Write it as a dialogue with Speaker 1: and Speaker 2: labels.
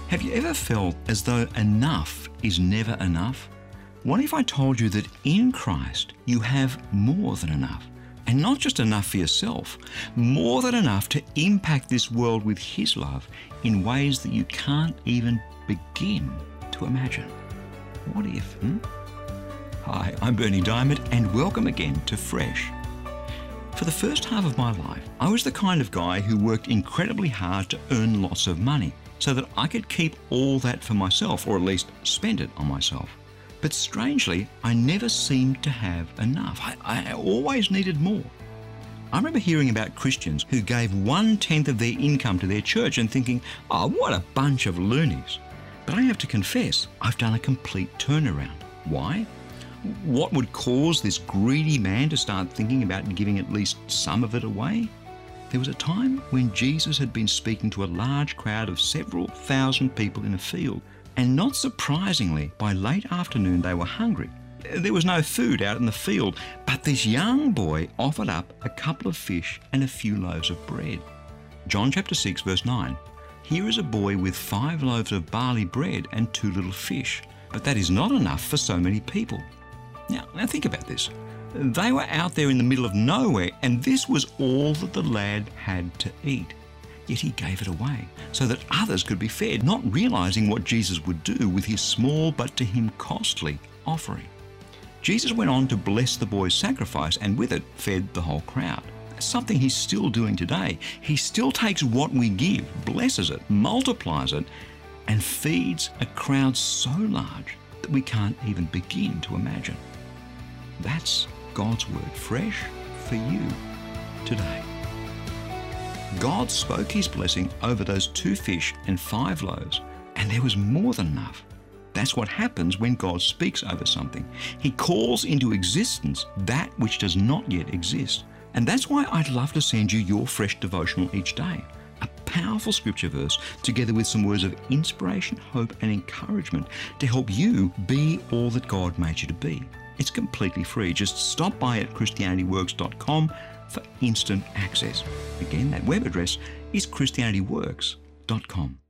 Speaker 1: Have you ever felt as though enough is never enough? What if I told you that in Christ you have more than enough? And not just enough for yourself, more than enough to impact this world with His love in ways that you can't even begin to imagine. What if? Hi, I'm Berni Dymet, and welcome again to Fresh. For the first half of my life, I was the kind of guy who worked incredibly hard to earn lots of money so that I could keep all that for myself, or at least spend it on myself. But strangely, I never seemed to have enough. I always needed more. I remember hearing about Christians who gave 1/10 of their income to their church and thinking, oh, what a bunch of loonies. But I have to confess, I've done a complete turnaround. Why? What would cause this greedy man to start thinking about giving at least some of it away? There was a time when Jesus had been speaking to a large crowd of several thousand people in a field, and not surprisingly, by late afternoon they were hungry. There was no food out in the field, but this young boy offered up a couple of fish and a few loaves of bread. John chapter 6 verse 9. Here is a boy with 5 loaves of barley bread and 2 little fish, but that is not enough for so many people. Now think about this. They were out there in the middle of nowhere, and this was all that the lad had to eat. Yet he gave it away so that others could be fed, not realizing what Jesus would do with his small but to him costly offering. Jesus went on to bless the boy's sacrifice, and with it fed the whole crowd. That's something he's still doing today. He still takes what we give, blesses it, multiplies it, and feeds a crowd so large that we can't even begin to imagine. That's God's word fresh for you today. God spoke His blessing over those 2 fish and 5 loaves, and there was more than enough. That's what happens when God speaks over something. He calls into existence that which does not yet exist. And that's why I'd love to send you your fresh devotional each day. A powerful scripture verse together with some words of inspiration, hope and encouragement to help you be all that God made you to be. It's completely free. Just stop by at ChristianityWorks.com for instant access. Again, that web address is ChristianityWorks.com.